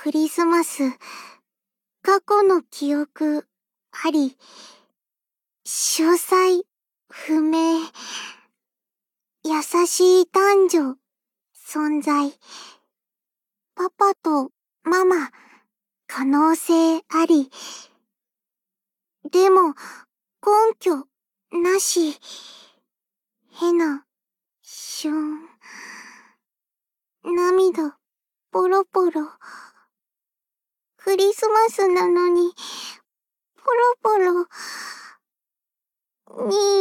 クリスマス、過去の記憶あり、詳細不明、優しい男女存在、パパとママ可能性あり、でも根拠なし、へな、涙ポロポロ、クリスマスなのにポロポロ、に